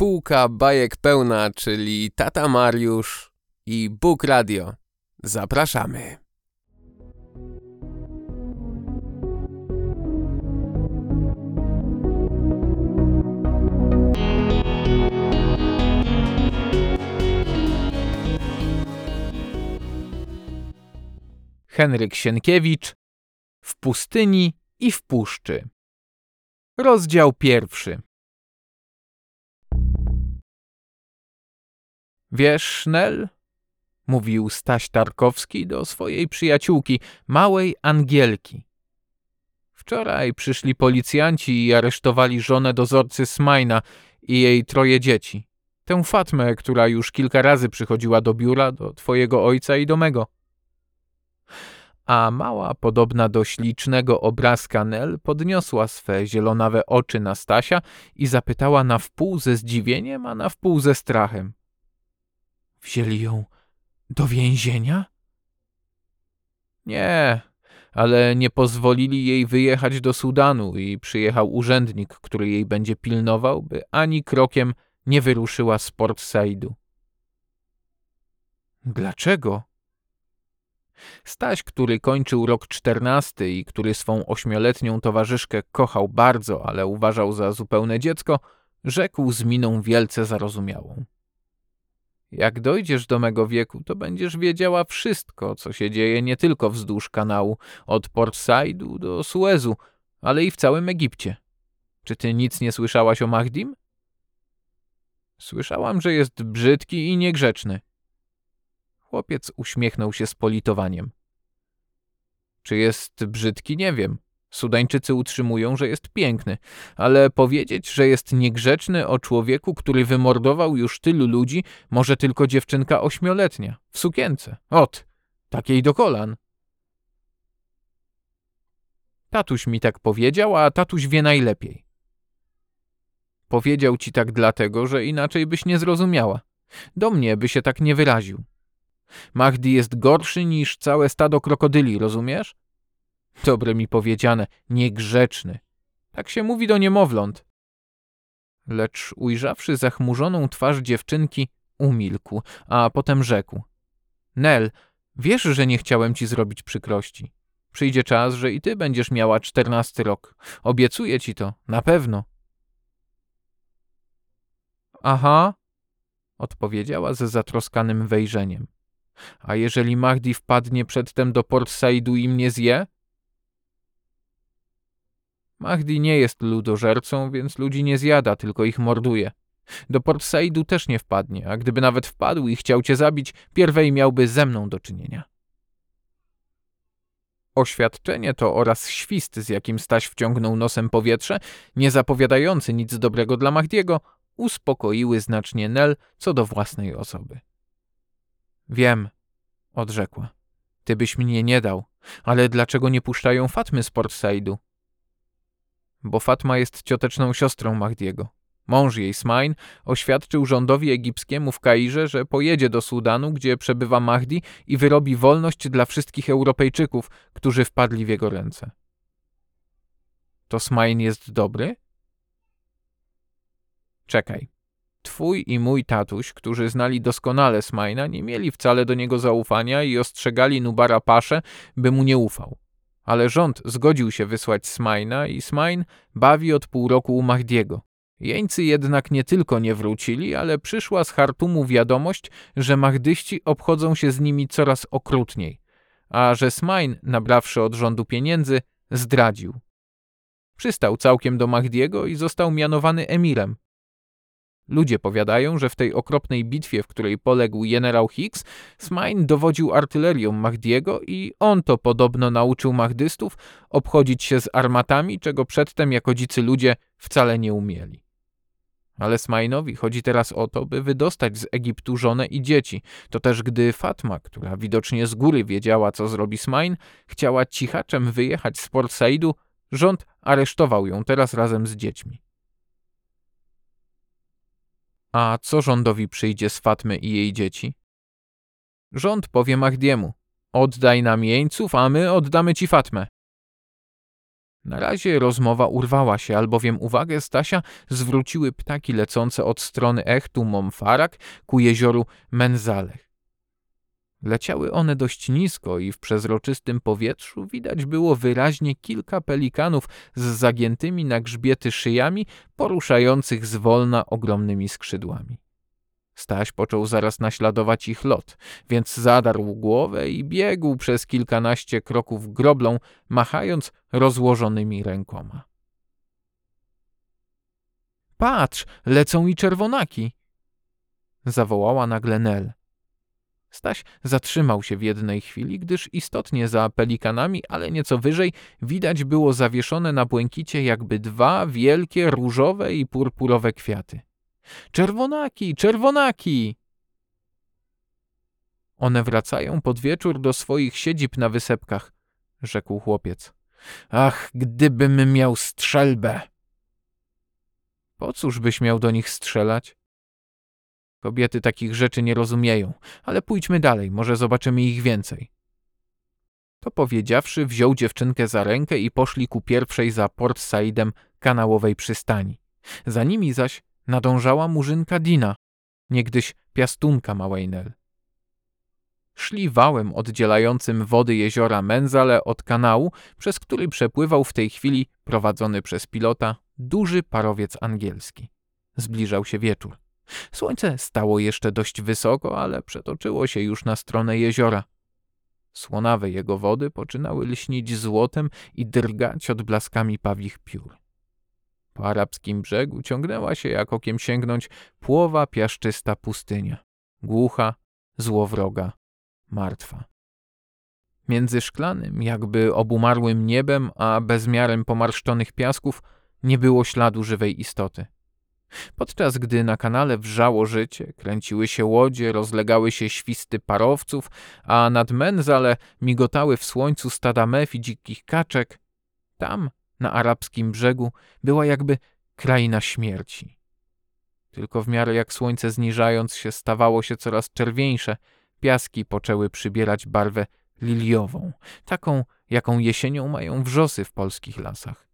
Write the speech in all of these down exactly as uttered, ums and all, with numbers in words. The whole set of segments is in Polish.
Półka bajek pełna, czyli tata Mariusz i Bóg Radio. Zapraszamy. Henryk Sienkiewicz w pustyni i w puszczy. Rozdział pierwszy. Wiesz, Nel? Mówił Staś Tarkowski do swojej przyjaciółki, małej Angielki. Wczoraj przyszli policjanci i aresztowali żonę dozorcy Smajna i jej troje dzieci. Tę Fatmę, która już kilka razy przychodziła do biura, do twojego ojca i do mego. A mała, podobna do ślicznego obrazka Nel, podniosła swe zielonawe oczy na Stasia i zapytała na wpół ze zdziwieniem, a na wpół ze strachem. Wzięli ją do więzienia? Nie, ale nie pozwolili jej wyjechać do Sudanu i przyjechał urzędnik, który jej będzie pilnował, by ani krokiem nie wyruszyła z Port Saidu. Dlaczego? Staś, który kończył rok czternasty i który swą ośmioletnią towarzyszkę kochał bardzo, ale uważał za zupełne dziecko, rzekł z miną wielce zarozumiałą. Jak dojdziesz do mego wieku, to będziesz wiedziała wszystko, co się dzieje nie tylko wzdłuż kanału, od Port Saidu do Suezu, ale i w całym Egipcie. Czy ty nic nie słyszałaś o Mahdim? Słyszałam, że jest brzydki i niegrzeczny. Chłopiec uśmiechnął się z politowaniem. Czy jest brzydki, nie wiem. Sudańczycy utrzymują, że jest piękny, ale powiedzieć, że jest niegrzeczny o człowieku, który wymordował już tylu ludzi, może tylko dziewczynka ośmioletnia, w sukience. Ot, takiej do kolan. Tatuś mi tak powiedział, a tatuś wie najlepiej. Powiedział ci tak dlatego, że inaczej byś nie zrozumiała. Do mnie by się tak nie wyraził. Mahdi jest gorszy niż całe stado krokodyli, rozumiesz? Dobre mi powiedziane, niegrzeczny. Tak się mówi do niemowląt. Lecz ujrzawszy zachmurzoną twarz dziewczynki, umilkł, a potem rzekł. Nel, wiesz, że nie chciałem ci zrobić przykrości. Przyjdzie czas, że i ty będziesz miała czternasty rok. Obiecuję ci to, na pewno. Aha, odpowiedziała ze zatroskanym wejrzeniem. A jeżeli Mahdi wpadnie przedtem do Port Saidu i mnie zje? Mahdi nie jest ludożercą, więc ludzi nie zjada, tylko ich morduje. Do Port Saidu też nie wpadnie, a gdyby nawet wpadł i chciał cię zabić, pierwej miałby ze mną do czynienia. Oświadczenie to oraz świst, z jakim Staś wciągnął nosem powietrze, nie zapowiadający nic dobrego dla Mahdiego, uspokoiły znacznie Nel co do własnej osoby. Wiem, odrzekła. Ty byś mnie nie dał, ale dlaczego nie puszczają Fatmy z Port Saidu? Bo Fatma jest cioteczną siostrą Mahdiego. Mąż jej, Smain, oświadczył rządowi egipskiemu w Kairze, że pojedzie do Sudanu, gdzie przebywa Mahdi i wyrobi wolność dla wszystkich Europejczyków, którzy wpadli w jego ręce. To Smain jest dobry? Czekaj. Twój i mój tatuś, którzy znali doskonale Smaina, nie mieli wcale do niego zaufania i ostrzegali Nubara Paszę, by mu nie ufał. Ale rząd zgodził się wysłać Smaina i Smain bawi od pół roku u Mahdiego. Jeńcy jednak nie tylko nie wrócili, ale przyszła z Chartumu wiadomość, że mahdyści obchodzą się z nimi coraz okrutniej, a że Smain, nabrawszy od rządu pieniędzy, zdradził. Przystał całkiem do Mahdiego i został mianowany emirem. Ludzie powiadają, że w tej okropnej bitwie, w której poległ generał Hicks, Smain dowodził artylerią Mahdiego i on to podobno nauczył mahdystów obchodzić się z armatami, czego przedtem jako dzicy ludzie wcale nie umieli. Ale Smainowi chodzi teraz o to, by wydostać z Egiptu żonę i dzieci. To też gdy Fatma, która widocznie z góry wiedziała, co zrobi Smain, chciała cichaczem wyjechać z Port Saidu, rząd aresztował ją teraz razem z dziećmi. A co rządowi przyjdzie z Fatmy i jej dzieci? Rząd powie Mahdiemu, oddaj nam jeńców, a my oddamy ci Fatmę. Na razie rozmowa urwała się, albowiem uwagę Stasia zwróciły ptaki lecące od strony Echtu Momfarak ku jezioru Menzalech. Leciały one dość nisko i w przezroczystym powietrzu widać było wyraźnie kilka pelikanów z zagiętymi na grzbiety szyjami, poruszających zwolna ogromnymi skrzydłami. Staś począł zaraz naśladować ich lot, więc zadarł głowę i biegł przez kilkanaście kroków groblą, machając rozłożonymi rękoma. — Patrz, lecą i czerwonaki! — zawołała nagle Nel. Staś zatrzymał się w jednej chwili, gdyż istotnie za pelikanami, ale nieco wyżej, widać było zawieszone na błękicie jakby dwa wielkie różowe i purpurowe kwiaty. Czerwonaki, czerwonaki! One wracają pod wieczór do swoich siedzib na wysepkach, rzekł chłopiec. Ach, gdybym miał strzelbę! Po cóż byś miał do nich strzelać? Kobiety takich rzeczy nie rozumieją, ale pójdźmy dalej, może zobaczymy ich więcej. To powiedziawszy, wziął dziewczynkę za rękę i poszli ku pierwszej za Port Saidem kanałowej przystani. Za nimi zaś nadążała murzynka Dina, niegdyś piastunka małej Nel. Szli wałem oddzielającym wody jeziora Menzale od kanału, przez który przepływał w tej chwili, prowadzony przez pilota, duży parowiec angielski. Zbliżał się wieczór. Słońce stało jeszcze dość wysoko, ale przetoczyło się już na stronę jeziora. Słonawe jego wody poczynały lśnić złotem i drgać odblaskami pawich piór. Po arabskim brzegu ciągnęła się, jak okiem sięgnąć, płowa piaszczysta pustynia, głucha, złowroga, martwa. Między szklanym, jakby obumarłym niebem, a bezmiarem pomarszczonych piasków nie było śladu żywej istoty. Podczas gdy na kanale wrzało życie, kręciły się łodzie, rozlegały się świsty parowców, a nad Menzale migotały w słońcu stada mew i dzikich kaczek, tam, na arabskim brzegu, była jakby kraina śmierci. Tylko w miarę jak słońce zniżając się stawało się coraz czerwieńsze, piaski poczęły przybierać barwę liliową, taką, jaką jesienią mają wrzosy w polskich lasach.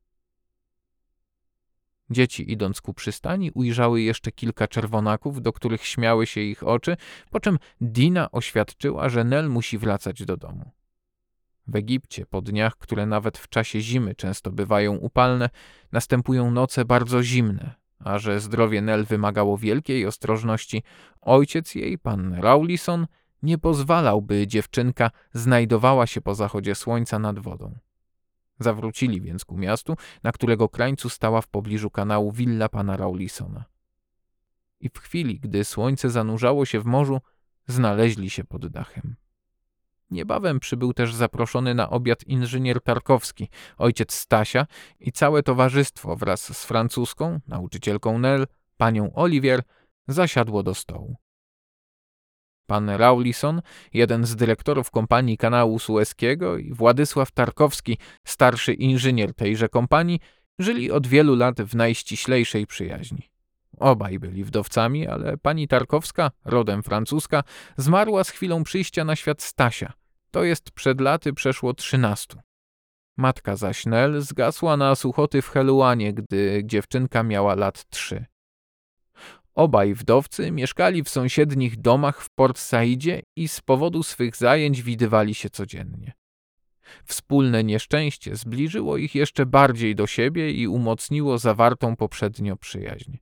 Dzieci, idąc ku przystani, ujrzały jeszcze kilka czerwonaków, do których śmiały się ich oczy, po czym Dina oświadczyła, że Nel musi wracać do domu. W Egipcie, po dniach, które nawet w czasie zimy często bywają upalne, następują noce bardzo zimne, a że zdrowie Nel wymagało wielkiej ostrożności, ojciec jej, pan Rawlison, nie pozwalał, by dziewczynka znajdowała się po zachodzie słońca nad wodą. Zawrócili więc ku miastu, na którego krańcu stała w pobliżu kanału willa pana Rawlisona. I w chwili, gdy słońce zanurzało się w morzu, znaleźli się pod dachem. Niebawem przybył też zaproszony na obiad inżynier Tarkowski, ojciec Stasia i całe towarzystwo wraz z francuską, nauczycielką Nel, panią Olivier, zasiadło do stołu. Pan Rawlison, jeden z dyrektorów kompanii kanału Sueskiego, i Władysław Tarkowski, starszy inżynier tejże kompanii, żyli od wielu lat w najściślejszej przyjaźni. Obaj byli wdowcami, ale pani Tarkowska, rodem francuska, zmarła z chwilą przyjścia na świat Stasia, to jest przed laty przeszło trzynastu. Matka zaś Nel zgasła na suchoty w Heluanie, gdy dziewczynka miała lat trzy. Obaj wdowcy mieszkali w sąsiednich domach w Port Saidzie i z powodu swych zajęć widywali się codziennie. Wspólne nieszczęście zbliżyło ich jeszcze bardziej do siebie i umocniło zawartą poprzednio przyjaźń.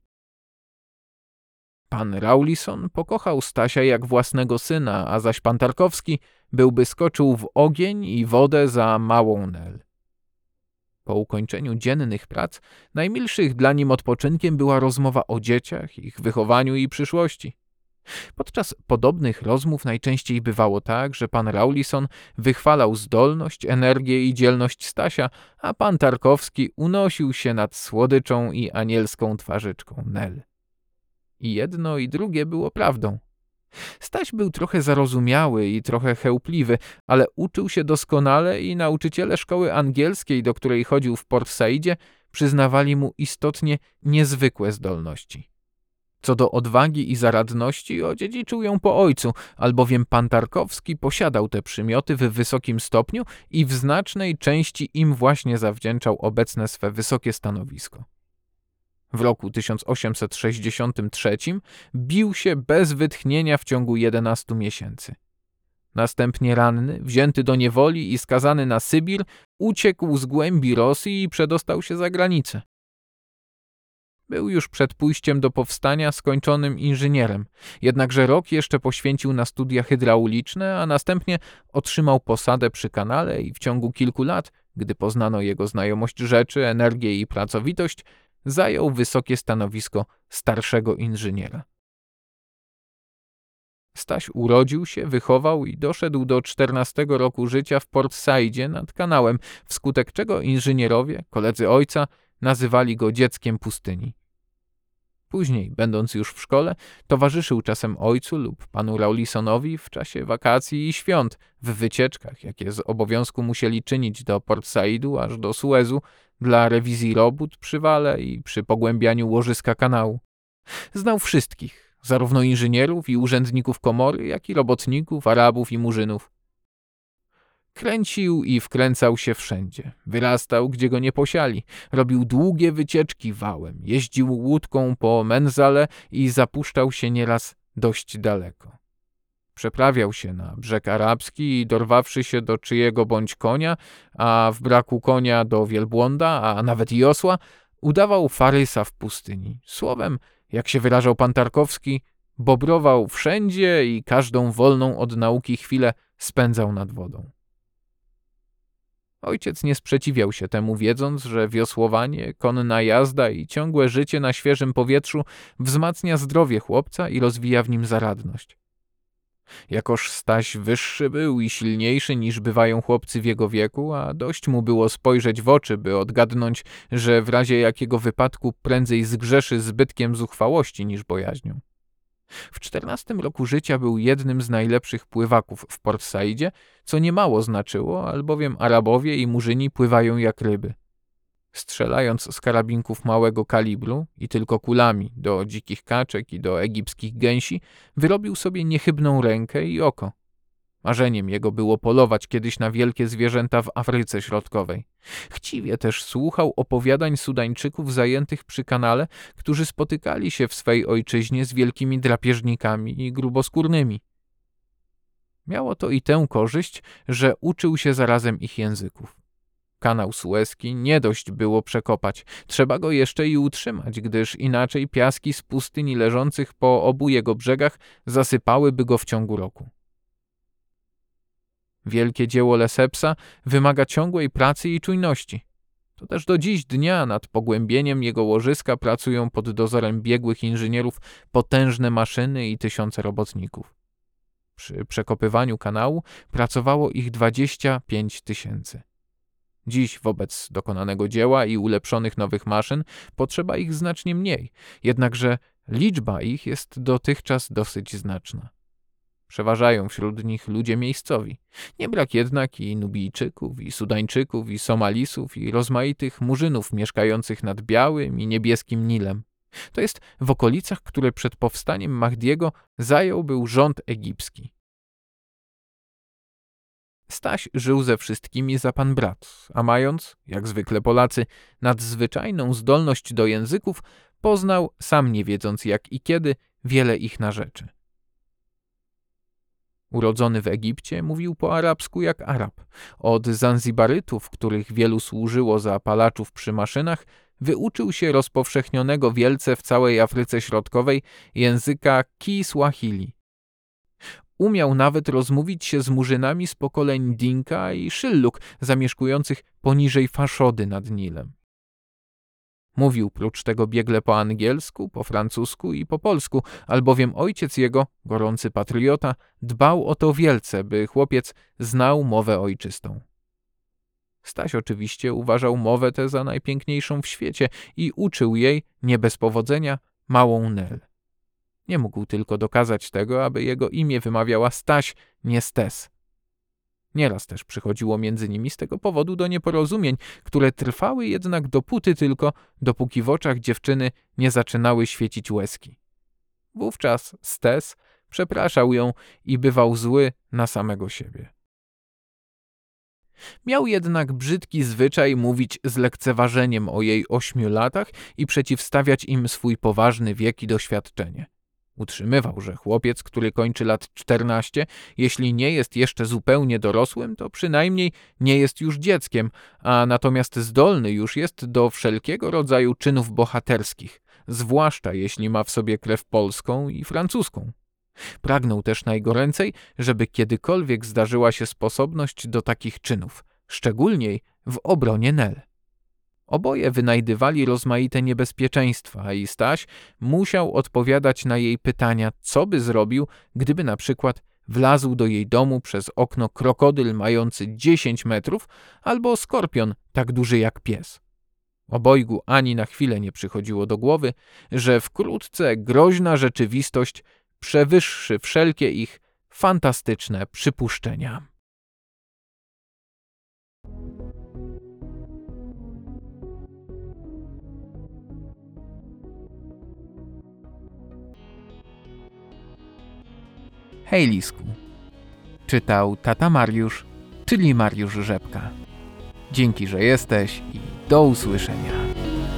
Pan Rawlison pokochał Stasia jak własnego syna, a zaś pan Tarkowski byłby skoczył w ogień i wodę za małą Nel. Po ukończeniu dziennych prac najmilszych dla nim odpoczynkiem była rozmowa o dzieciach, ich wychowaniu i przyszłości. Podczas podobnych rozmów najczęściej bywało tak, że pan Rawlison wychwalał zdolność, energię i dzielność Stasia, a pan Tarkowski unosił się nad słodyczą i anielską twarzyczką Nel. I jedno i drugie było prawdą. Staś był trochę zarozumiały i trochę chełpliwy, ale uczył się doskonale i nauczyciele szkoły angielskiej, do której chodził w Port Saidzie, przyznawali mu istotnie niezwykłe zdolności. Co do odwagi i zaradności odziedziczył ją po ojcu, albowiem pan Tarkowski posiadał te przymioty w wysokim stopniu i w znacznej części im właśnie zawdzięczał obecne swe wysokie stanowisko. W roku tysiąc osiemset sześćdziesiątym trzecim bił się bez wytchnienia w ciągu jedenastu miesięcy. Następnie ranny, wzięty do niewoli i skazany na Sybir, uciekł z głębi Rosji i przedostał się za granicę. Był już przed pójściem do powstania skończonym inżynierem, jednakże rok jeszcze poświęcił na studia hydrauliczne, a następnie otrzymał posadę przy kanale i w ciągu kilku lat, gdy poznano jego znajomość rzeczy, energię i pracowitość, zajął wysokie stanowisko starszego inżyniera. Staś urodził się, wychował i doszedł do czternastego roku życia w Port Saidzie nad kanałem, wskutek czego inżynierowie, koledzy ojca, nazywali go dzieckiem pustyni. Później, będąc już w szkole, towarzyszył czasem ojcu lub panu Rawlisonowi w czasie wakacji i świąt, w wycieczkach, jakie z obowiązku musieli czynić do Port Saidu aż do Suezu dla rewizji robót przy wale i przy pogłębianiu łożyska kanału. Znał wszystkich, zarówno inżynierów i urzędników komory, jak i robotników, Arabów i Murzynów. Kręcił i wkręcał się wszędzie. Wyrastał, gdzie go nie posiali. Robił długie wycieczki wałem. Jeździł łódką po Menzale i zapuszczał się nieraz dość daleko. Przeprawiał się na brzeg arabski i dorwawszy się do czyjego bądź konia, a w braku konia do wielbłąda, a nawet i osła, udawał farysa w pustyni. Słowem, jak się wyrażał pan Tarkowski, bobrował wszędzie i każdą wolną od nauki chwilę spędzał nad wodą. Ojciec nie sprzeciwiał się temu, wiedząc, że wiosłowanie, konna jazda i ciągłe życie na świeżym powietrzu wzmacnia zdrowie chłopca i rozwija w nim zaradność. Jakoż Staś wyższy był i silniejszy niż bywają chłopcy w jego wieku, a dość mu było spojrzeć w oczy, by odgadnąć, że w razie jakiego wypadku prędzej zgrzeszy zbytkiem zuchwałości niż bojaźnią. W czternastym roku życia był jednym z najlepszych pływaków w Port Saidzie, co niemało znaczyło, albowiem Arabowie i Murzyni pływają jak ryby. Strzelając z karabinków małego kalibru i tylko kulami do dzikich kaczek i do egipskich gęsi, wyrobił sobie niechybną rękę i oko. Marzeniem jego było polować kiedyś na wielkie zwierzęta w Afryce Środkowej. Chciwie też słuchał opowiadań Sudańczyków zajętych przy kanale, którzy spotykali się w swej ojczyźnie z wielkimi drapieżnikami i gruboskórnymi. Miało to i tę korzyść, że uczył się zarazem ich języków. Kanał Suezki nie dość było przekopać, trzeba go jeszcze i utrzymać, gdyż inaczej piaski z pustyni leżących po obu jego brzegach zasypałyby go w ciągu roku. Wielkie dzieło Lesepsa wymaga ciągłej pracy i czujności. To też do dziś dnia nad pogłębieniem jego łożyska pracują pod dozorem biegłych inżynierów potężne maszyny i tysiące robotników. Przy przekopywaniu kanału pracowało ich dwadzieścia pięć tysięcy. Dziś wobec dokonanego dzieła i ulepszonych nowych maszyn potrzeba ich znacznie mniej, jednakże liczba ich jest dotychczas dosyć znaczna. Przeważają wśród nich ludzie miejscowi. Nie brak jednak i Nubijczyków, i Sudańczyków, i Somalisów, i rozmaitych Murzynów mieszkających nad Białym i Niebieskim Nilem. To jest w okolicach, które przed powstaniem Mahdiego zajął był rząd egipski. Staś żył ze wszystkimi za pan brat, a mając, jak zwykle Polacy, nadzwyczajną zdolność do języków, poznał, sam nie wiedząc jak i kiedy, wiele ich narzeczy. Urodzony w Egipcie, mówił po arabsku jak Arab. Od Zanzibarytów, których wielu służyło za palaczów przy maszynach, wyuczył się rozpowszechnionego wielce w całej Afryce Środkowej języka Kiswahili. Umiał nawet rozmówić się z Murzynami z pokoleń Dinka i Szylluk zamieszkujących poniżej Faszody nad Nilem. Mówił prócz tego biegle po angielsku, po francusku i po polsku, albowiem ojciec jego, gorący patriota, dbał o to wielce, by chłopiec znał mowę ojczystą. Staś oczywiście uważał mowę tę za najpiękniejszą w świecie i uczył jej, nie bez powodzenia, małą Nel. Nie mógł tylko dokazać tego, aby jego imię wymawiała Staś, nie Stes. Nieraz też przychodziło między nimi z tego powodu do nieporozumień, które trwały jednak dopóty tylko, dopóki w oczach dziewczyny nie zaczynały świecić łezki. Wówczas Stes przepraszał ją i bywał zły na samego siebie. Miał jednak brzydki zwyczaj mówić z lekceważeniem o jej ośmiu latach i przeciwstawiać im swój poważny wiek i doświadczenie. Utrzymywał, że chłopiec, który kończy lat czternaście, jeśli nie jest jeszcze zupełnie dorosłym, to przynajmniej nie jest już dzieckiem, a natomiast zdolny już jest do wszelkiego rodzaju czynów bohaterskich, zwłaszcza jeśli ma w sobie krew polską i francuską. Pragnął też najgoręcej, żeby kiedykolwiek zdarzyła się sposobność do takich czynów, szczególnie w obronie Nel. Oboje wynajdywali rozmaite niebezpieczeństwa i Staś musiał odpowiadać na jej pytania, co by zrobił, gdyby na przykład wlazł do jej domu przez okno krokodyl mający dziesięć metrów albo skorpion tak duży jak pies. Obojgu ani na chwilę nie przychodziło do głowy, że wkrótce groźna rzeczywistość przewyższy wszelkie ich fantastyczne przypuszczenia. Hej Lisku. Czytał tata Mariusz, czyli Mariusz Rzepka. Dzięki, że jesteś i do usłyszenia.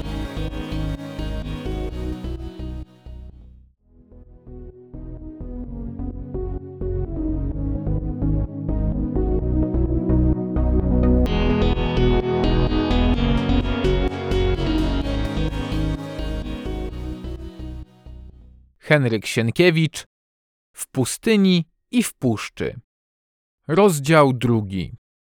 Henryk Sienkiewicz w pustyni i w puszczy. Rozdział drugi.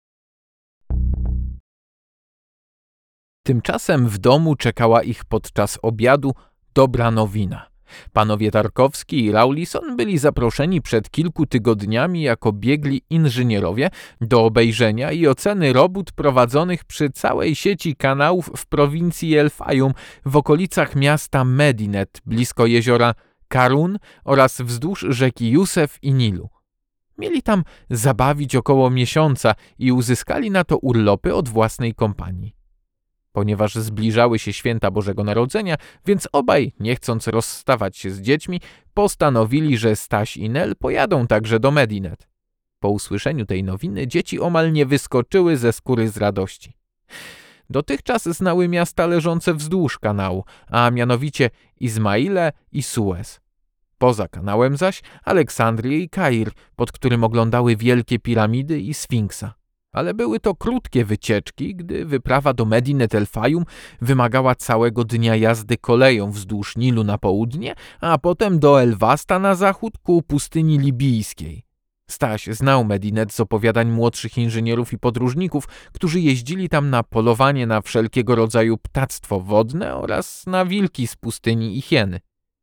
Tymczasem w domu czekała ich podczas obiadu dobra nowina. Panowie Tarkowski i Rawlison byli zaproszeni przed kilku tygodniami jako biegli inżynierowie do obejrzenia i oceny robót prowadzonych przy całej sieci kanałów w prowincji El Fayum w okolicach miasta Medinet, blisko jeziora Karun oraz wzdłuż rzeki Jusef i Nilu. Mieli tam zabawić około miesiąca i uzyskali na to urlopy od własnej kompanii. Ponieważ zbliżały się święta Bożego Narodzenia, więc obaj, nie chcąc rozstawać się z dziećmi, postanowili, że Staś i Nel pojadą także do Medinet. Po usłyszeniu tej nowiny dzieci omal nie wyskoczyły ze skóry z radości. Dotychczas znały miasta leżące wzdłuż kanału, a mianowicie Izmaile i Suez. Poza kanałem zaś Aleksandrię i Kair, pod którym oglądały wielkie piramidy i Sfinksa. Ale były to krótkie wycieczki, gdy wyprawa do Medinet El Fayum wymagała całego dnia jazdy koleją wzdłuż Nilu na południe, a potem do El Wasta na zachód ku pustyni libijskiej. Staś znał Medinet z opowiadań młodszych inżynierów i podróżników, którzy jeździli tam na polowanie na wszelkiego rodzaju ptactwo wodne oraz na wilki z pustyni i hieny.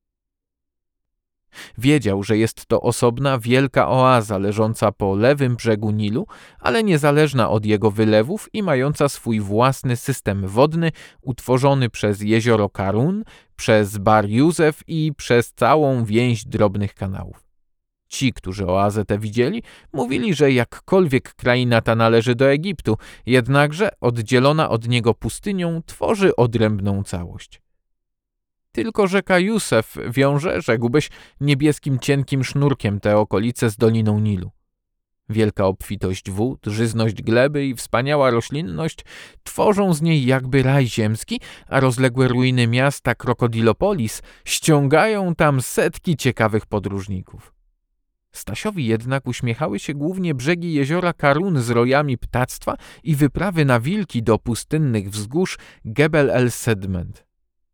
Wiedział, że jest to osobna, wielka oaza leżąca po lewym brzegu Nilu, ale niezależna od jego wylewów i mająca swój własny system wodny utworzony przez jezioro Karun, przez Bar Józef i przez całą więź drobnych kanałów. Ci, którzy oazę tę widzieli, mówili, że jakkolwiek kraina ta należy do Egiptu, jednakże oddzielona od niego pustynią tworzy odrębną całość. Tylko rzeka Jusef wiąże, rzekłbyś, niebieskim cienkim sznurkiem te okolice z doliną Nilu. Wielka obfitość wód, żyzność gleby i wspaniała roślinność tworzą z niej jakby raj ziemski, a rozległe ruiny miasta Krokodilopolis ściągają tam setki ciekawych podróżników. Stasiowi jednak uśmiechały się głównie brzegi jeziora Karun z rojami ptactwa i wyprawy na wilki do pustynnych wzgórz Gebel el Sedment.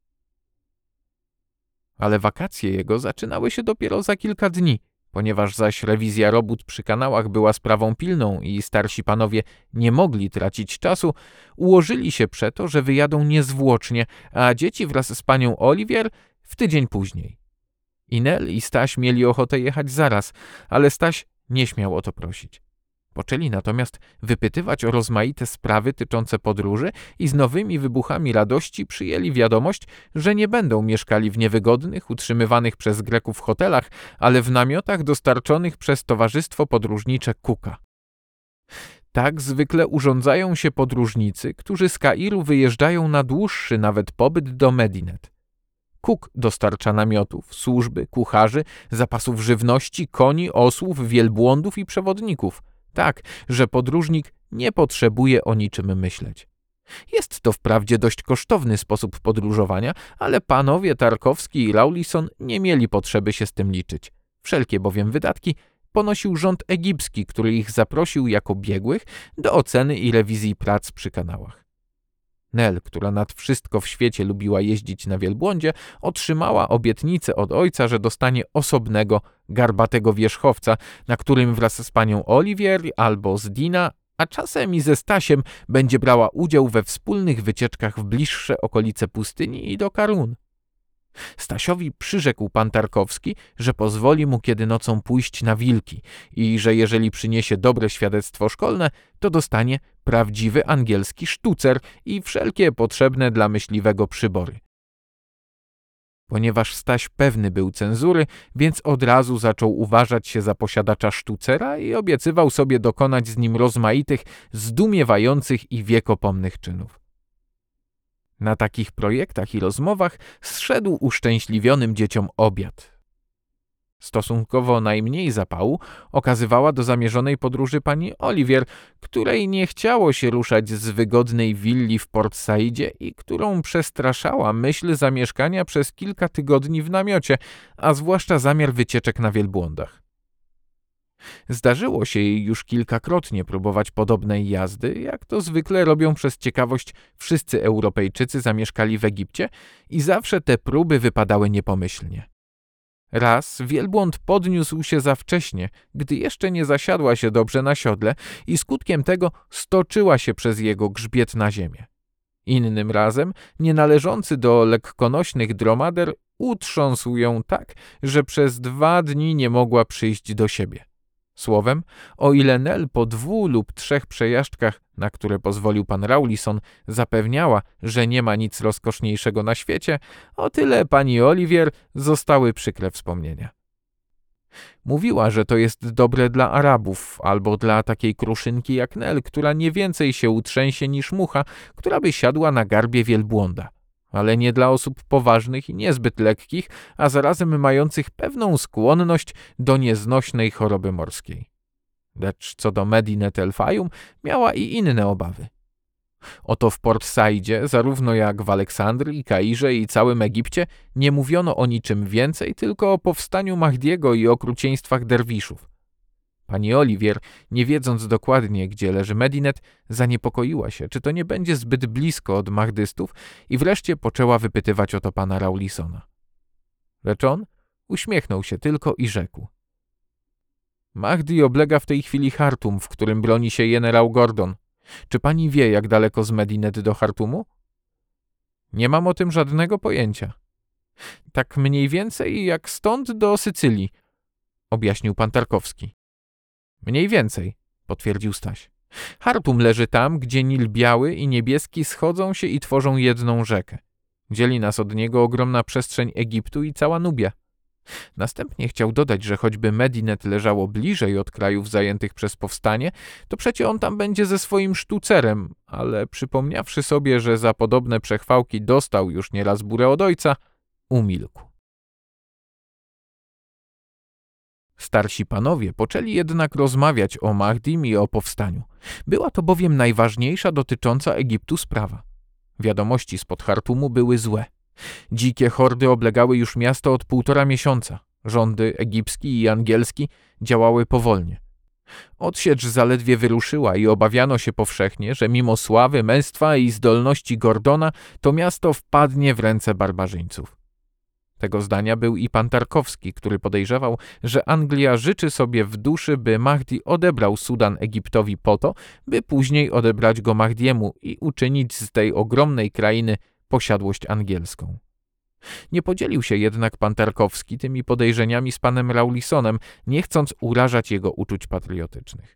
Ale wakacje jego zaczynały się dopiero za kilka dni, ponieważ zaś rewizja robót przy kanałach była sprawą pilną i starsi panowie nie mogli tracić czasu, ułożyli się przeto, że wyjadą niezwłocznie, a dzieci wraz z panią Oliwier w tydzień później. I Nel i Staś mieli ochotę jechać zaraz, ale Staś nie śmiał o to prosić. Poczęli natomiast wypytywać o rozmaite sprawy tyczące podróży i z nowymi wybuchami radości przyjęli wiadomość, że nie będą mieszkali w niewygodnych, utrzymywanych przez Greków hotelach, ale w namiotach dostarczonych przez Towarzystwo Podróżnicze Cooka. Tak zwykle urządzają się podróżnicy, którzy z Kairu wyjeżdżają na dłuższy nawet pobyt do Medinet. Cook dostarcza namiotów, służby, kucharzy, zapasów żywności, koni, osłów, wielbłądów i przewodników. Tak, że podróżnik nie potrzebuje o niczym myśleć. Jest to wprawdzie dość kosztowny sposób podróżowania, ale panowie Tarkowski i Rawlison nie mieli potrzeby się z tym liczyć. Wszelkie bowiem wydatki ponosił rząd egipski, który ich zaprosił jako biegłych do oceny i rewizji prac przy kanałach. Nel, która nad wszystko w świecie lubiła jeździć na wielbłądzie, otrzymała obietnicę od ojca, że dostanie osobnego, garbatego wierzchowca, na którym wraz z panią Olivier albo z Dina, a czasem i ze Stasiem będzie brała udział we wspólnych wycieczkach w bliższe okolice pustyni i do Karun. Stasiowi przyrzekł pan Tarkowski, że pozwoli mu kiedy nocą pójść na wilki i że jeżeli przyniesie dobre świadectwo szkolne, to dostanie prawdziwy angielski sztucer i wszelkie potrzebne dla myśliwego przybory. Ponieważ Staś pewny był cenzury, więc od razu zaczął uważać się za posiadacza sztucera i obiecywał sobie dokonać z nim rozmaitych, zdumiewających i wiekopomnych czynów. Na takich projektach i rozmowach zszedł uszczęśliwionym dzieciom obiad. Stosunkowo najmniej zapału okazywała do zamierzonej podróży pani Olivier, której nie chciało się ruszać z wygodnej willi w Port Saidzie i którą przestraszała myśl zamieszkania przez kilka tygodni w namiocie, a zwłaszcza zamiar wycieczek na wielbłądach. Zdarzyło się jej już kilkakrotnie próbować podobnej jazdy, jak to zwykle robią przez ciekawość wszyscy Europejczycy zamieszkali w Egipcie i zawsze te próby wypadały niepomyślnie. Raz wielbłąd podniósł się za wcześnie, gdy jeszcze nie zasiadła się dobrze na siodle i skutkiem tego stoczyła się przez jego grzbiet na ziemię. Innym razem nienależący do lekkonośnych dromader utrząsł ją tak, że przez dwa dni nie mogła przyjść do siebie. Słowem, o ile Nel po dwóch lub trzech przejażdżkach, na które pozwolił pan Rawlison, zapewniała, że nie ma nic rozkoszniejszego na świecie, o tyle pani Olivier zostały przykre wspomnienia. Mówiła, że to jest dobre dla Arabów albo dla takiej kruszynki jak Nel, która nie więcej się utrzęsie niż mucha, która by siadła na garbie wielbłąda. Ale nie dla osób poważnych i niezbyt lekkich, a zarazem mających pewną skłonność do nieznośnej choroby morskiej. Lecz co do Medinet El Fayum miała i inne obawy. Oto w Port Saidzie, zarówno jak w Aleksandrii, Kairze i całym Egipcie, nie mówiono o niczym więcej, tylko o powstaniu Mahdiego i okrucieństwach derwiszów. Pani Olivier, nie wiedząc dokładnie, gdzie leży Medinet, zaniepokoiła się, czy to nie będzie zbyt blisko od mahdystów i wreszcie poczęła wypytywać o to pana Rawlisona. Lecz on uśmiechnął się tylko i rzekł: Mahdi oblega w tej chwili Chartum, w którym broni się generał Gordon. Czy pani wie, jak daleko z Medinet do Chartumu? Nie mam o tym żadnego pojęcia. Tak mniej więcej jak stąd do Sycylii, objaśnił pan Tarkowski. Mniej więcej, potwierdził Staś. Chartum leży tam, gdzie Nil Biały i Niebieski schodzą się i tworzą jedną rzekę. Dzieli nas od niego ogromna przestrzeń Egiptu i cała Nubia. Następnie chciał dodać, że choćby Medinet leżało bliżej od krajów zajętych przez powstanie, to przecie on tam będzie ze swoim sztucerem, ale przypomniawszy sobie, że za podobne przechwałki dostał już nieraz burę od ojca, umilkł. Starsi panowie poczęli jednak rozmawiać o Mahdim i o powstaniu. Była to bowiem najważniejsza dotycząca Egiptu sprawa. Wiadomości spod Chartumu były złe. Dzikie hordy oblegały już miasto od półtora miesiąca. Rządy egipski i angielski działały powolnie. Odsiecz zaledwie wyruszyła i obawiano się powszechnie, że mimo sławy, męstwa i zdolności Gordona to miasto wpadnie w ręce barbarzyńców. Tego zdania był i pan Tarkowski, który podejrzewał, że Anglia życzy sobie w duszy, by Mahdi odebrał Sudan Egiptowi po to, by później odebrać go Mahdiemu i uczynić z tej ogromnej krainy posiadłość angielską. Nie podzielił się jednak pan Tarkowski tymi podejrzeniami z panem Rawlisonem, nie chcąc urażać jego uczuć patriotycznych.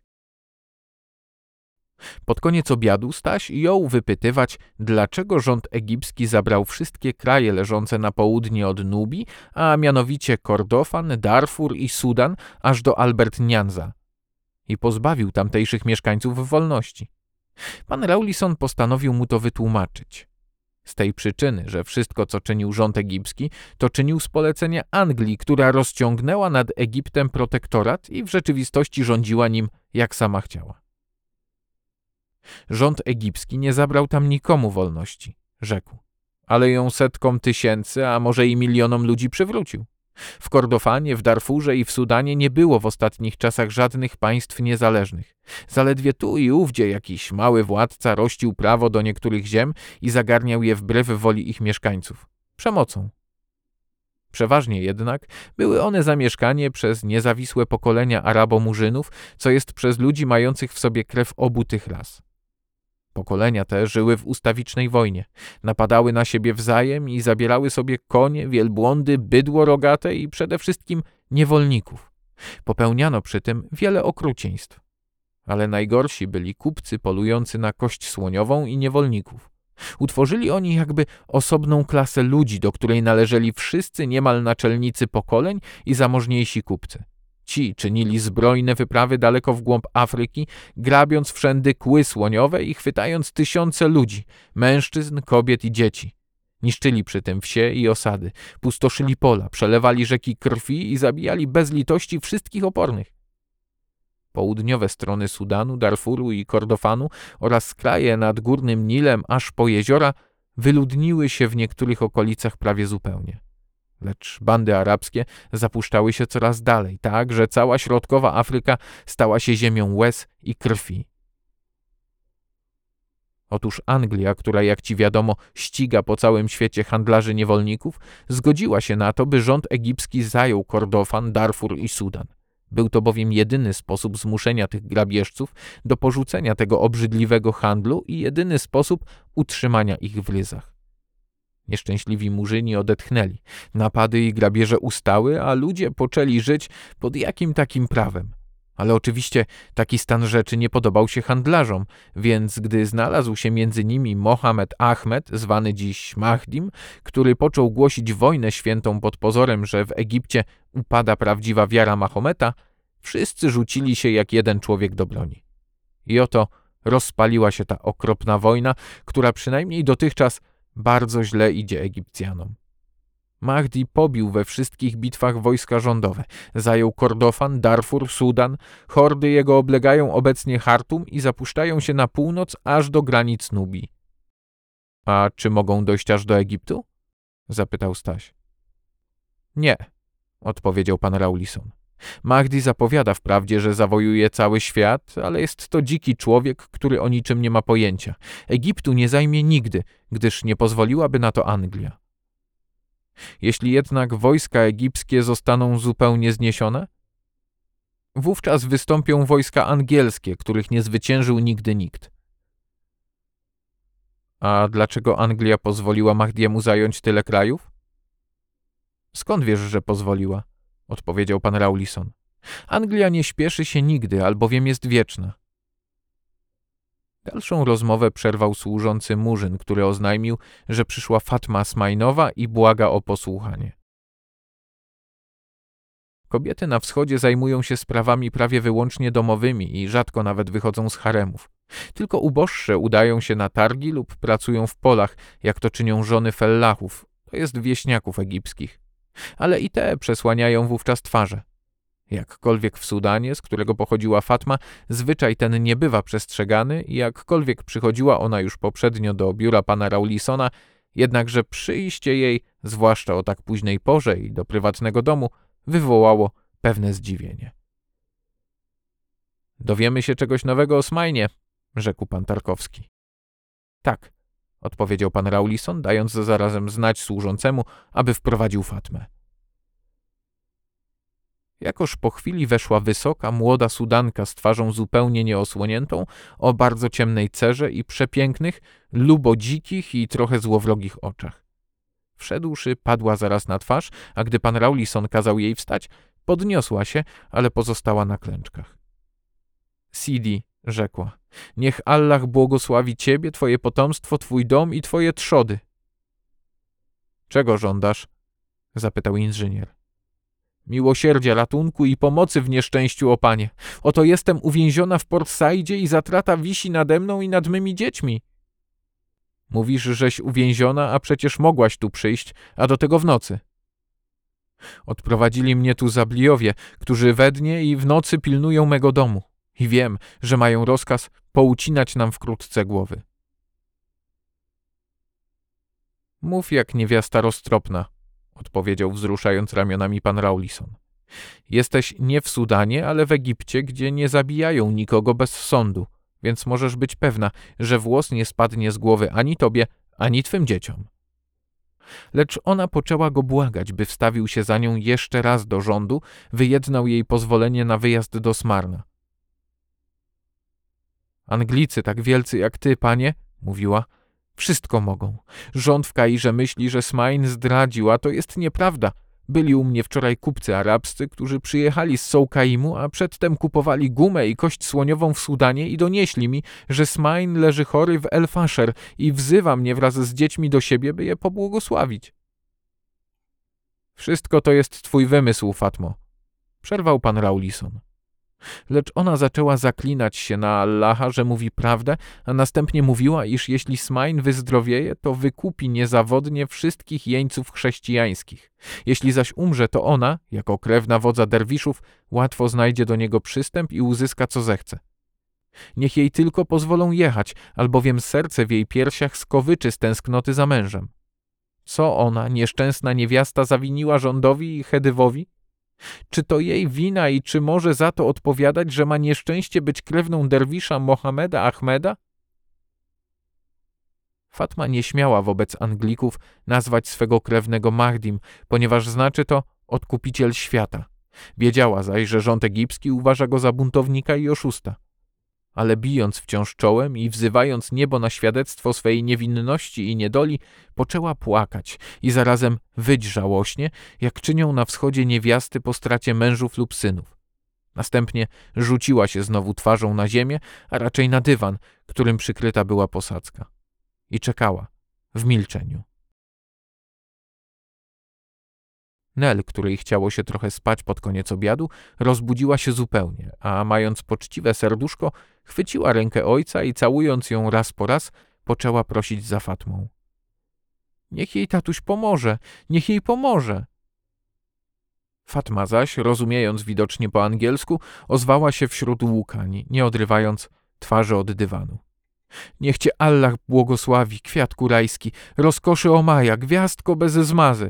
Pod koniec obiadu Staś jął wypytywać, dlaczego rząd egipski zabrał wszystkie kraje leżące na południe od Nubii, a mianowicie Kordofan, Darfur i Sudan, aż do Albert Nyanza i pozbawił tamtejszych mieszkańców wolności. Pan Rawlison postanowił mu to wytłumaczyć. Z tej przyczyny, że wszystko, co czynił rząd egipski, to czynił z polecenia Anglii, która rozciągnęła nad Egiptem protektorat i w rzeczywistości rządziła nim, jak sama chciała. Rząd egipski nie zabrał tam nikomu wolności, rzekł, ale ją setkom tysięcy, a może i milionom ludzi przywrócił. W Kordofanie, w Darfurze i w Sudanie nie było w ostatnich czasach żadnych państw niezależnych. Zaledwie tu i ówdzie jakiś mały władca rościł prawo do niektórych ziem i zagarniał je wbrew woli ich mieszkańców. Przemocą. Przeważnie jednak były one zamieszkanie przez niezawisłe pokolenia Arabo-Murzynów, co jest przez ludzi mających w sobie krew obu tych ras. Pokolenia te żyły w ustawicznej wojnie, napadały na siebie wzajem i zabierały sobie konie, wielbłądy, bydło rogate i przede wszystkim niewolników. Popełniano przy tym wiele okrucieństw. Ale najgorsi byli kupcy polujący na kość słoniową i niewolników. Utworzyli oni jakby osobną klasę ludzi, do której należeli wszyscy niemal naczelnicy pokoleń i zamożniejsi kupcy. Ci czynili zbrojne wyprawy daleko w głąb Afryki, grabiąc wszędy kły słoniowe i chwytając tysiące ludzi, mężczyzn, kobiet i dzieci. Niszczyli przy tym wsie i osady, pustoszyli pola, przelewali rzeki krwi i zabijali bez litości wszystkich opornych. Południowe strony Sudanu, Darfuru i Kordofanu oraz kraje nad Górnym Nilem aż po jeziora wyludniły się w niektórych okolicach prawie zupełnie. Lecz bandy arabskie zapuszczały się coraz dalej, tak, że cała środkowa Afryka stała się ziemią łez i krwi. Otóż Anglia, która jak ci wiadomo ściga po całym świecie handlarzy niewolników, zgodziła się na to, by rząd egipski zajął Kordofan, Darfur i Sudan. Był to bowiem jedyny sposób zmuszenia tych grabieżców do porzucenia tego obrzydliwego handlu i jedyny sposób utrzymania ich w ryzach. Nieszczęśliwi Murzyni odetchnęli. Napady i grabieże ustały, a ludzie poczęli żyć pod jakim takim prawem. Ale oczywiście taki stan rzeczy nie podobał się handlarzom, więc gdy znalazł się między nimi Mohamed Ahmed, zwany dziś Mahdim, który począł głosić wojnę świętą pod pozorem, że w Egipcie upada prawdziwa wiara Mahometa, wszyscy rzucili się jak jeden człowiek do broni. I oto rozpaliła się ta okropna wojna, która przynajmniej dotychczas bardzo źle idzie Egipcjanom. Mahdi pobił we wszystkich bitwach wojska rządowe. Zajął Kordofan, Darfur, Sudan. Hordy jego oblegają obecnie Chartum i zapuszczają się na północ aż do granic Nubii. A czy mogą dojść aż do Egiptu? Zapytał Staś. Nie, odpowiedział pan Rawlison. Mahdi zapowiada wprawdzie, że zawojuje cały świat, ale jest to dziki człowiek, który o niczym nie ma pojęcia. Egiptu nie zajmie nigdy, gdyż nie pozwoliłaby na to Anglia. Jeśli jednak wojska egipskie zostaną zupełnie zniesione, wówczas wystąpią wojska angielskie, których nie zwyciężył nigdy nikt. A dlaczego Anglia pozwoliła Mahdiemu zająć tyle krajów? Skąd wiesz, że pozwoliła? Odpowiedział pan Rawlison. Anglia nie śpieszy się nigdy, albowiem jest wieczna. Dalszą rozmowę przerwał służący Murzyn, który oznajmił, że przyszła Fatma Smajnowa i błaga o posłuchanie. Kobiety na wschodzie zajmują się sprawami prawie wyłącznie domowymi i rzadko nawet wychodzą z haremów. Tylko uboższe udają się na targi lub pracują w polach, jak to czynią żony fellahów, to jest wieśniaków egipskich. Ale i te przesłaniają wówczas twarze. Jakkolwiek w Sudanie, z którego pochodziła Fatma, zwyczaj ten nie bywa przestrzegany i jakkolwiek przychodziła ona już poprzednio do biura pana Rawlisona, jednakże przyjście jej, zwłaszcza o tak późnej porze i do prywatnego domu, wywołało pewne zdziwienie. Dowiemy się czegoś nowego o Smajnie, rzekł pan Tarkowski. Tak, odpowiedział pan Rawlison, dając zarazem znać służącemu, aby wprowadził Fatmę. Jakoż po chwili weszła wysoka, młoda Sudanka z twarzą zupełnie nieosłoniętą, o bardzo ciemnej cerze i przepięknych, lubo dzikich i trochę złowrogich oczach. Wszedłszy, padła zaraz na twarz, a gdy pan Rawlison kazał jej wstać, podniosła się, ale pozostała na klęczkach. Sidi, rzekła, niech Allah błogosławi ciebie, twoje potomstwo, twój dom i twoje trzody. Czego żądasz? Zapytał inżynier. Miłosierdzia, ratunku i pomocy w nieszczęściu, o panie. Oto jestem uwięziona w Port Saidzie i zatrata wisi nade mną i nad mymi dziećmi. Mówisz, żeś uwięziona, a przecież mogłaś tu przyjść, a do tego w nocy. Odprowadzili mnie tu zablijowie, którzy we dnie i w nocy pilnują mego domu. I wiem, że mają rozkaz poucinać nam wkrótce głowy. Mów jak niewiasta roztropna, odpowiedział wzruszając ramionami pan Rawlison. Jesteś nie w Sudanie, ale w Egipcie, gdzie nie zabijają nikogo bez sądu, więc możesz być pewna, że włos nie spadnie z głowy ani tobie, ani twym dzieciom. Lecz ona poczęła go błagać, by wstawił się za nią jeszcze raz do rządu, wyjednał jej pozwolenie na wyjazd do Smarna. Anglicy tak wielcy jak ty, panie, mówiła, wszystko mogą. Rząd w Kairze myśli, że Smain zdradził, a to jest nieprawda. Byli u mnie wczoraj kupcy arabscy, którzy przyjechali z Soukaimu, a przedtem kupowali gumę i kość słoniową w Sudanie i donieśli mi, że Smain leży chory w El Fasher i wzywa mnie wraz z dziećmi do siebie, by je pobłogosławić. Wszystko to jest twój wymysł, Fatmo, przerwał pan Rawlison. Lecz ona zaczęła zaklinać się na Allaha, że mówi prawdę, a następnie mówiła, iż jeśli Smain wyzdrowieje, to wykupi niezawodnie wszystkich jeńców chrześcijańskich. Jeśli zaś umrze, to ona, jako krewna wodza derwiszów, łatwo znajdzie do niego przystęp i uzyska co zechce. Niech jej tylko pozwolą jechać, albowiem serce w jej piersiach skowyczy z tęsknoty za mężem. Co ona, nieszczęsna niewiasta, zawiniła rządowi i Chedywowi? Czy to jej wina i czy może za to odpowiadać, że ma nieszczęście być krewną derwisza Mohameda Ahmeda? Fatma nie śmiała wobec Anglików nazwać swego krewnego Mahdim, ponieważ znaczy to odkupiciel świata. Wiedziała zaś, że rząd egipski uważa go za buntownika i oszusta. Ale bijąc wciąż czołem i wzywając niebo na świadectwo swej niewinności i niedoli, poczęła płakać i zarazem wyć żałośnie, jak czynią na wschodzie niewiasty po stracie mężów lub synów. Następnie rzuciła się znowu twarzą na ziemię, a raczej na dywan, którym przykryta była posadzka. I czekała w milczeniu. Nel, której chciało się trochę spać pod koniec obiadu, rozbudziła się zupełnie, a mając poczciwe serduszko, chwyciła rękę ojca i całując ją raz po raz, poczęła prosić za Fatmą. Niech jej tatuś pomoże, niech jej pomoże. Fatma zaś, rozumiejąc widocznie po angielsku, ozwała się wśród łukań, nie odrywając twarzy od dywanu. Niech cię Allah błogosławi, kwiatku rajski, rozkoszy Omaja, gwiazdko bez zmazy.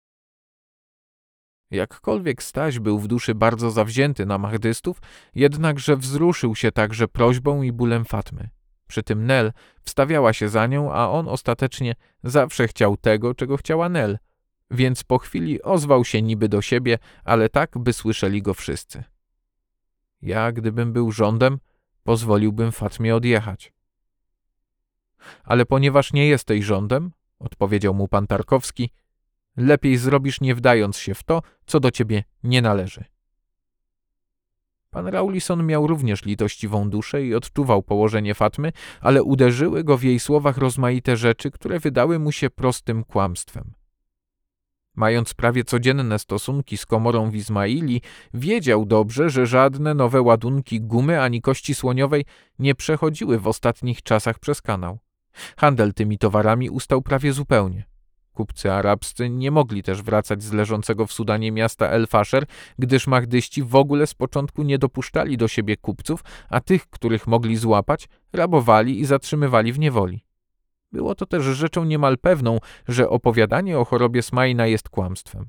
Jakkolwiek Staś był w duszy bardzo zawzięty na mahdystów, jednakże wzruszył się także prośbą i bólem Fatmy. Przy tym Nel wstawiała się za nią, a on ostatecznie zawsze chciał tego, czego chciała Nel, więc po chwili ozwał się niby do siebie, ale tak, by słyszeli go wszyscy. Ja, gdybym był rządem, pozwoliłbym Fatmie odjechać. Ale ponieważ nie jesteś rządem, odpowiedział mu pan Tarkowski, lepiej zrobisz, nie wdając się w to, co do ciebie nie należy. Pan Rawlison miał również litościwą duszę i odczuwał położenie Fatmy, ale uderzyły go w jej słowach rozmaite rzeczy, które wydały mu się prostym kłamstwem. Mając prawie codzienne stosunki z komorą w Izmaili, wiedział dobrze, że żadne nowe ładunki gumy ani kości słoniowej nie przechodziły w ostatnich czasach przez kanał. Handel tymi towarami ustał prawie zupełnie. Kupcy arabscy nie mogli też wracać z leżącego w Sudanie miasta El Fasher, gdyż mahdyści w ogóle z początku nie dopuszczali do siebie kupców, a tych, których mogli złapać, rabowali i zatrzymywali w niewoli. Było to też rzeczą niemal pewną, że opowiadanie o chorobie Smaina jest kłamstwem.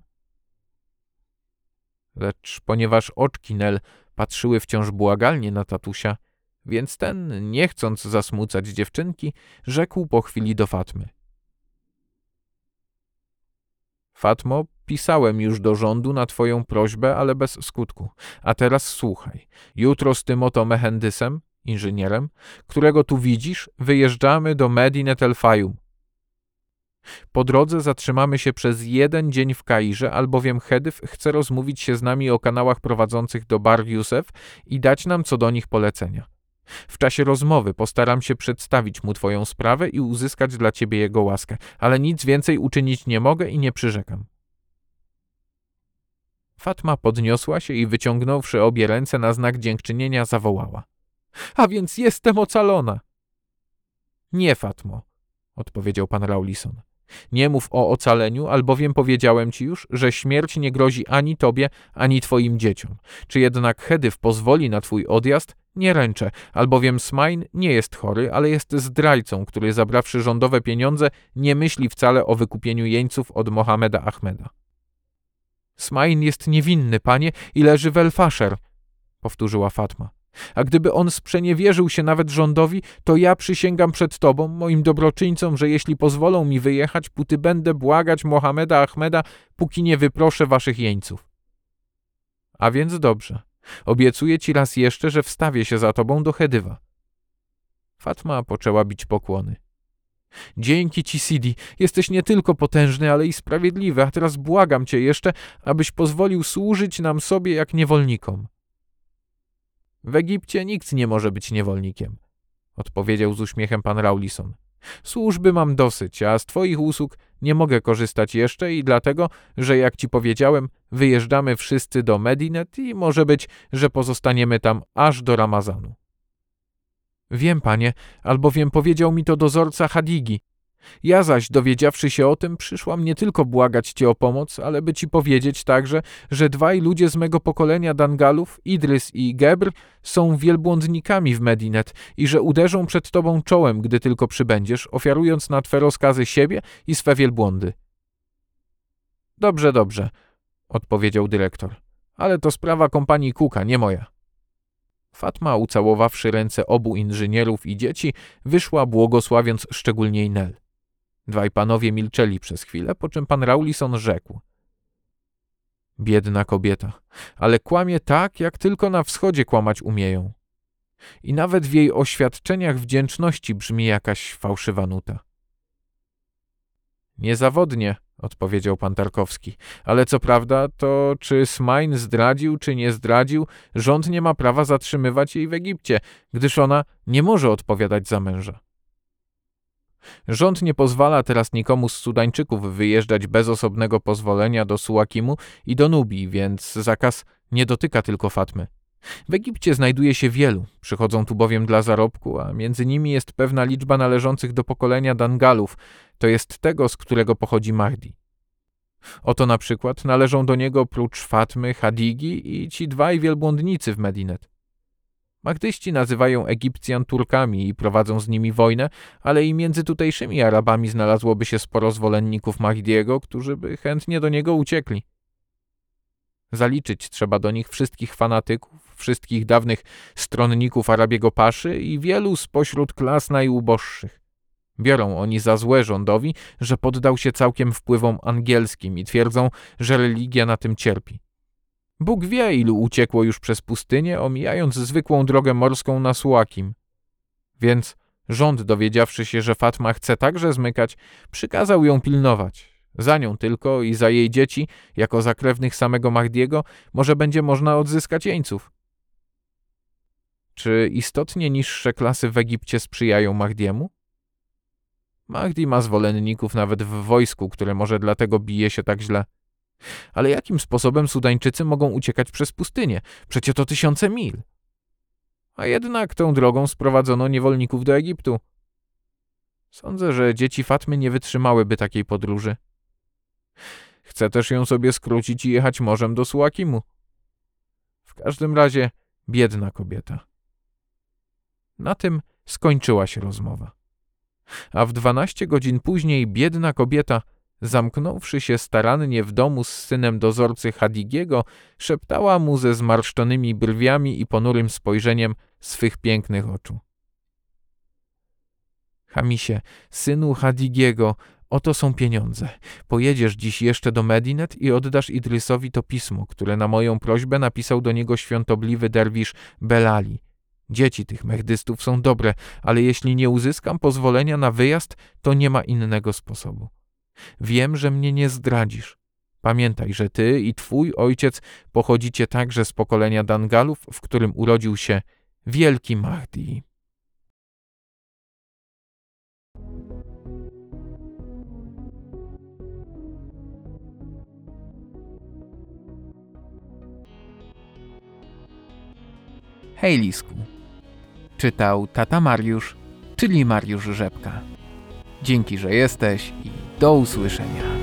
Lecz ponieważ oczki Nel patrzyły wciąż błagalnie na tatusia, więc ten, nie chcąc zasmucać dziewczynki, rzekł po chwili do Fatmy. Fatmo, pisałem już do rządu na twoją prośbę, ale bez skutku. A teraz słuchaj. Jutro z tym oto mehendysem, inżynierem, którego tu widzisz, wyjeżdżamy do Medinet El Fayum. Po drodze zatrzymamy się przez jeden dzień w Kairze, albowiem Chedyw chce rozmówić się z nami o kanałach prowadzących do Bar Yusef i dać nam co do nich polecenia. W czasie rozmowy postaram się przedstawić mu twoją sprawę i uzyskać dla ciebie jego łaskę, ale nic więcej uczynić nie mogę i nie przyrzekam. Fatma podniosła się i wyciągnąwszy obie ręce na znak dziękczynienia zawołała. A więc jestem ocalona. Nie, Fatmo, odpowiedział pan Rawlison. Nie mów o ocaleniu, albowiem powiedziałem ci już, że śmierć nie grozi ani tobie, ani twoim dzieciom. Czy jednak Hedyw pozwoli na twój odjazd? Nie ręczę, albowiem Smain nie jest chory, ale jest zdrajcą, który zabrawszy rządowe pieniądze, nie myśli wcale o wykupieniu jeńców od Mohameda Ahmeda. Smain jest niewinny, panie, i leży w El-Fasher, powtórzyła Fatma. A gdyby on sprzeniewierzył się nawet rządowi, to ja przysięgam przed tobą, moim dobroczyńcom, że jeśli pozwolą mi wyjechać, póty będę błagać Mohameda Ahmeda, póki nie wyproszę waszych jeńców. A więc dobrze. Obiecuję ci raz jeszcze, że wstawię się za tobą do Hedywa. Fatma poczęła bić pokłony. Dzięki ci, Sidi. Jesteś nie tylko potężny, ale i sprawiedliwy, a teraz błagam cię jeszcze, abyś pozwolił służyć nam sobie jak niewolnikom. W Egipcie nikt nie może być niewolnikiem, odpowiedział z uśmiechem pan Rawlison. Służby mam dosyć, a z twoich usług nie mogę korzystać jeszcze i dlatego, że jak ci powiedziałem, wyjeżdżamy wszyscy do Medinet i może być, że pozostaniemy tam aż do Ramazanu. Wiem, panie, albowiem powiedział mi to dozorca Hadigi. Ja zaś, dowiedziawszy się o tym, przyszłam nie tylko błagać cię o pomoc, ale by ci powiedzieć także, że dwaj ludzie z mego pokolenia Dangalów, Idrys i Gebr, są wielbłądnikami w Medinet i że uderzą przed tobą czołem, gdy tylko przybędziesz, ofiarując na twe rozkazy siebie i swe wielbłądy. Dobrze, dobrze, odpowiedział dyrektor, ale to sprawa kompanii Cooka, nie moja. Fatma, ucałowawszy ręce obu inżynierów i dzieci, wyszła, błogosławiąc szczególnie Nel. Dwaj panowie milczeli przez chwilę, po czym pan Rawlison rzekł. Biedna kobieta, ale kłamie tak, jak tylko na wschodzie kłamać umieją. I nawet w jej oświadczeniach wdzięczności brzmi jakaś fałszywa nuta. Niezawodnie, odpowiedział pan Tarkowski, ale co prawda to, czy Smain zdradził, czy nie zdradził, rząd nie ma prawa zatrzymywać jej w Egipcie, gdyż ona nie może odpowiadać za męża. Rząd nie pozwala teraz nikomu z Sudańczyków wyjeżdżać bez osobnego pozwolenia do Sułakimu i do Nubii, więc zakaz nie dotyka tylko Fatmy. W Egipcie znajduje się wielu, przychodzą tu bowiem dla zarobku, a między nimi jest pewna liczba należących do pokolenia Dangalów, to jest tego, z którego pochodzi Mahdi. Oto na przykład należą do niego prócz Fatmy, Hadigi i ci dwaj wielbłądnicy w Medinet. Mahdyści nazywają Egipcjan Turkami i prowadzą z nimi wojnę, ale i między tutejszymi Arabami znalazłoby się sporo zwolenników Mahdiego, którzy by chętnie do niego uciekli. Zaliczyć trzeba do nich wszystkich fanatyków, wszystkich dawnych stronników Arabiego Paszy i wielu spośród klas najuboższych. Biorą oni za złe rządowi, że poddał się całkiem wpływom angielskim i twierdzą, że religia na tym cierpi. Bóg wie, ilu uciekło już przez pustynię, omijając zwykłą drogę morską na Sułakim. Więc rząd, dowiedziawszy się, że Fatma chce także zmykać, przykazał ją pilnować. Za nią tylko i za jej dzieci, jako za krewnych samego Mahdiego, może będzie można odzyskać jeńców. Czy istotnie niższe klasy w Egipcie sprzyjają Mahdiemu? Mahdi ma zwolenników nawet w wojsku, które może dlatego bije się tak źle. Ale jakim sposobem Sudańczycy mogą uciekać przez pustynię? Przecie to tysiące mil. A jednak tą drogą sprowadzono niewolników do Egiptu. Sądzę, że dzieci Fatmy nie wytrzymałyby takiej podróży. Chcę też ją sobie skrócić i jechać morzem do Sułakimu. W każdym razie biedna kobieta. Na tym skończyła się rozmowa. A w dwanaście godzin później biedna kobieta, zamknąwszy się starannie w domu z synem dozorcy Hadigiego, szeptała mu ze zmarszczonymi brwiami i ponurym spojrzeniem swych pięknych oczu. Hamisie, synu Hadigiego, oto są pieniądze. Pojedziesz dziś jeszcze do Medinet i oddasz Idrysowi to pismo, które na moją prośbę napisał do niego świątobliwy derwisz Belali. Dzieci tych mehdystów są dobre, ale jeśli nie uzyskam pozwolenia na wyjazd, to nie ma innego sposobu. Wiem, że mnie nie zdradzisz. Pamiętaj, że ty i twój ojciec pochodzicie także z pokolenia Dangalów, w którym urodził się wielki Mahdi. Hejlisku. Czytał tata Mariusz, czyli Mariusz Rzepka. Dzięki, że jesteś i do usłyszenia.